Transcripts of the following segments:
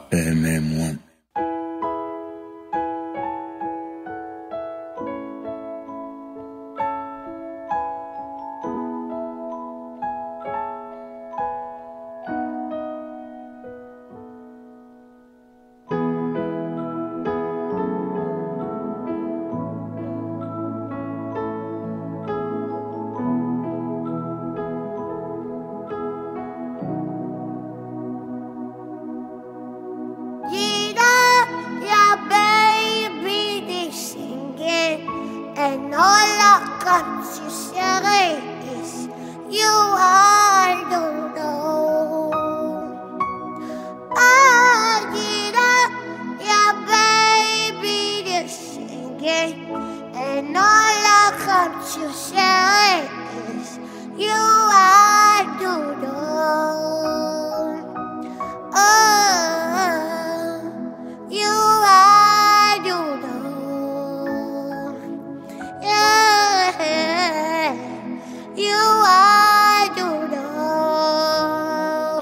PMM1. And all I got to say is you are the know. Yeah, baby, they're singing. And all I got to say is you are the know. You are the know. You are the know.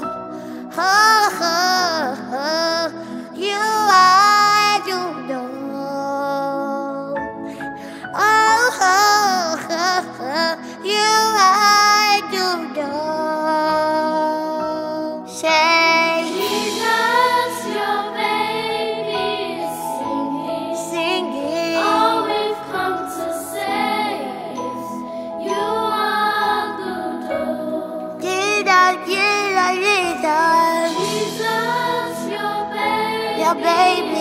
You are the know. You are the know. Say Jesus, your baby is singing. Singing. All we've come to say is you are the door. Jesus, Jesus, your baby. Your baby